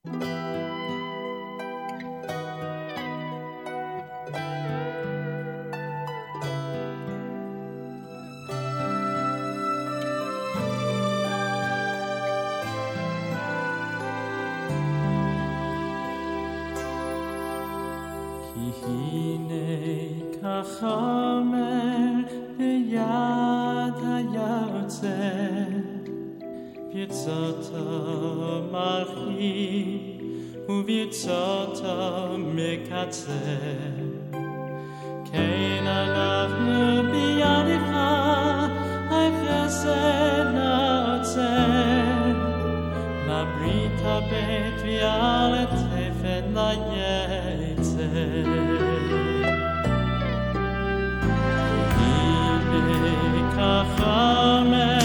הנה כחומר ביד היוצא, ברצותו מרחיב וברצותו מקצר. כן אנחנו בידך, החסד נעוצר, לברית הבית ועל התפן ליצר. הנה כחומר